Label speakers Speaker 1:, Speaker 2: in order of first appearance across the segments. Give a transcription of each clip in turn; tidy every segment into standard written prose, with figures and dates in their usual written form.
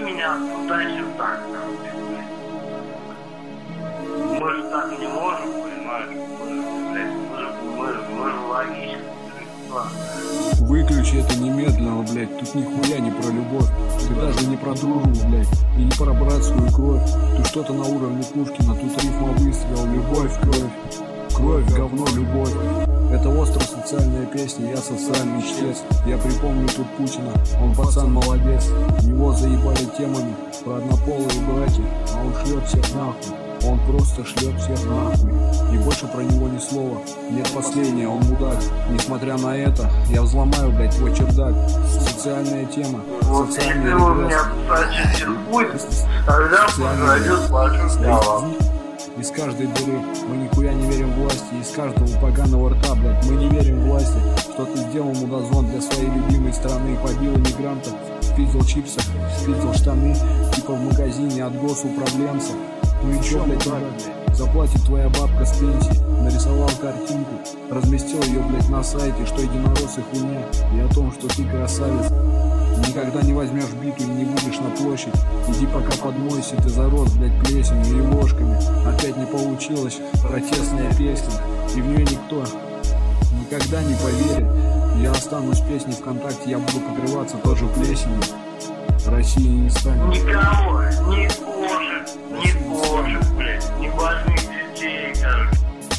Speaker 1: меня туда-сюда, мы же так не можем, понимаешь? Мы же логичны.
Speaker 2: Выключи это немедленно, блядь. Тут нихуя не про любовь. Ты даже не про дружбу, блядь. И не про братскую кровь. Ты что-то на уровне Пушкина. Тут рифма выстрел. Любовь, кровь. Кровь, говно, любовь. Это остро-социальная песня, я социальный чтец. Я припомню тут Путина, он пацан молодец. Его заебали темами про однополые браки, а он шлет всех нахуй. Он просто шлет всех нахуй. И больше про него ни слова. Нет последнее, он мудак. Несмотря на это, я взломаю, блядь, твой чердак. Социальная тема.
Speaker 1: Вот если вы меня спросите, будет, тогда произойдет вашу славу.
Speaker 2: Из каждой дыры мы нихуя не верим власти. Из каждого поганого рта, блядь, мы не верим власти. Что ты сделал, мудазон, для своей любимой страны? Побил иммигрантов, спиздил чипсы, спиздил штаны. Типа в магазине от госуправленца. Ну и чё, блядь, брат? Заплатит твоя бабка с пенсии. Нарисовал картинку, разместил ее, блядь, на сайте, что единороссы хуйня. И о том, что ты красавец. Никогда не возьмешь биту и не будешь на площадь. Иди пока подмойся, ты зарос, блядь, плесенью и ложками. Опять не получилось, протестная песня. И в нее никто никогда не поверит. Я останусь песней ВКонтакте, я буду покрываться тоже плесенью. Россия не станет.
Speaker 1: Никого, ни кошек, блядь, ни больных детей, короче.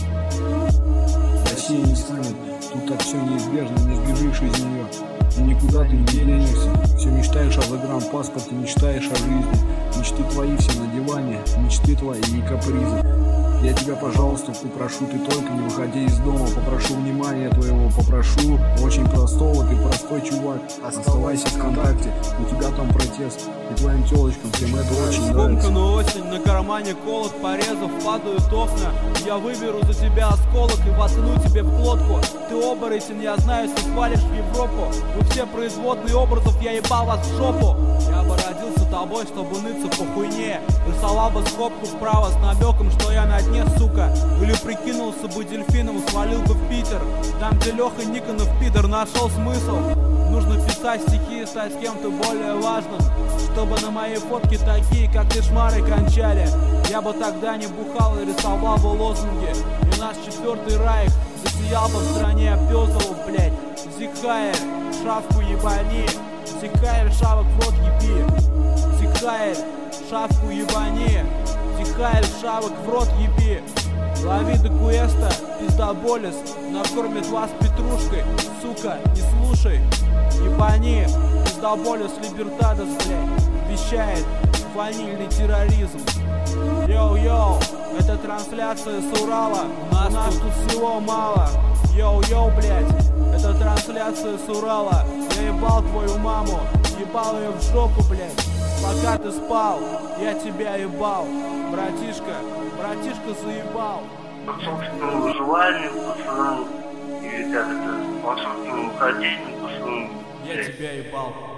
Speaker 2: Россия не станет, тут так все неизбежно, не сбежишь из нее. И никуда ты не денешься. Все мечтаешь о загранпаспорте, мечтаешь о жизни. Мечты твои все на диване, мечты твои и капризы. Я тебя, пожалуйста, попрошу, ты только не выходи из дома. Попрошу внимания твоего, попрошу очень простого, ты простой чувак. Оставайся ВКонтакте, у тебя там протест. И твоим телочкам всем это очень нравится.
Speaker 3: Скомканную осень, на кармане колот, порезов, падают окна. Я выберу за тебя осколок и воткну тебе в глотку. Ты оборотень, я знаю, ты свалишь в Европу. Вы все производные образов, я ебал вас в жопу. Я бы родился тобой, чтобы ныться по хуйне. Рисовал бы скобку вправо с намеком, что я на дне, сука. Или прикинулся бы дельфином, свалил бы в Питер. Там, где Леха Никонов, пидор, нашел смысл. Нужно писать стихи, стать с кем-то более важным. Чтобы на моей фотке такие, как ты, шмары кончали. Я бы тогда не бухал и рисовал бы лозунги. И наш четвертый райх засиял бы в стране опёзалов, блять. Зикхаер, шавку ебани. Зикхаер, шавок в рот еби. Зикхаер, шавку ебани. Зикхаер, шавок в рот еби. Лови до куэста, пиздоболис. Накормит вас петрушкой, сука, не слушай. Ебани, пиздоболис либертадос, блядь. Вещает ванильный терроризм. Йоу-йоу, это трансляция с Урала. У нас тут всего мало. Йоу-йоу, блядь, это трансляция с Урала. Я ебал твою маму, ебал ее в жопу, блядь. Пока ты спал, я тебя ебал. Братишка заебал.
Speaker 1: По собственному желанию, пацаны, и как это, по собственному хотению, пацаны.
Speaker 3: Я тебя ебал.